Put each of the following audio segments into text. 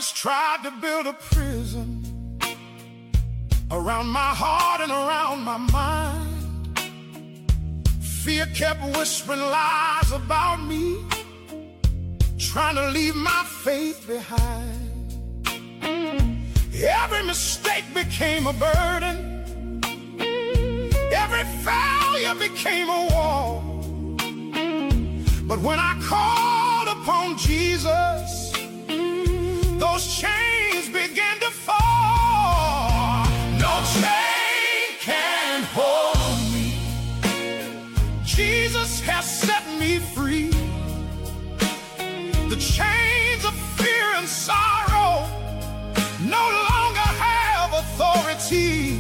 Darkness tried to build a prison around my heart and around my mind. Fear kept whispering lies about me, trying to leave my faith behind. Every mistake became a burden, every failure became a wall. But when I called upon Jesus, those chains began to fall. No chain can hold me. Jesus has set me free. The chains of fear and sorrow no longer have authority.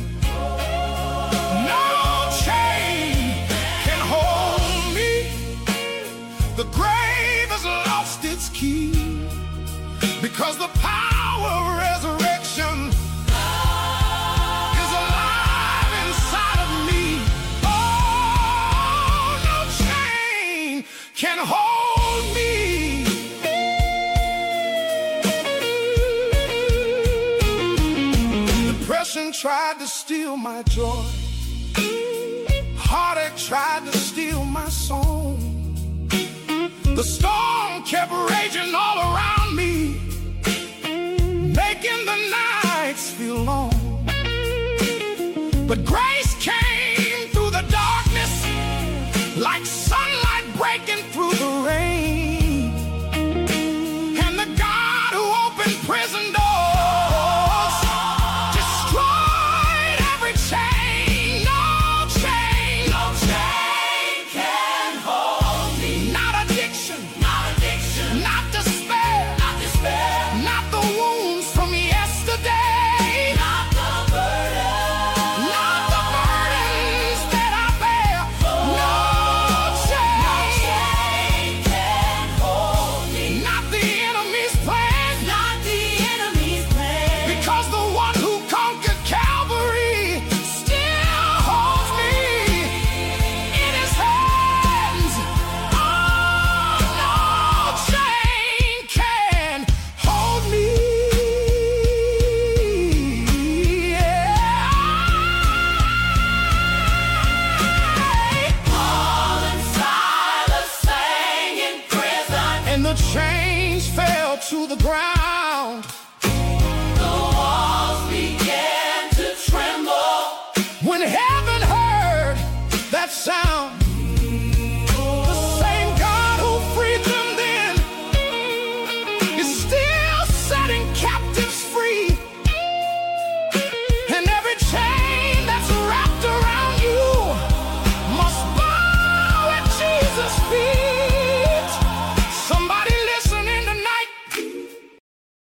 No chain can hold me. The grave has lost its key, because the power of resurrection is alive inside of me. Oh, no chain can hold me. Depression tried to steal my joy, heartache tried to steal my song. The storm kept raging all around me, making the nights feel long. But grace came through the darkness, like sunlight breaking through the rain. And the God who opened prison doors destroyed every chain. No chain, no chain can hold me. Not addiction, not despair, not the wounds from yesterday, not the burdens that I bear. No chain can hold me. Not the enemy's plan, because the one who conquered Calvary still holds me in his hands. Oh, no chain can hold me. Paul and Silas sang in prison, and the chains fell to the ground.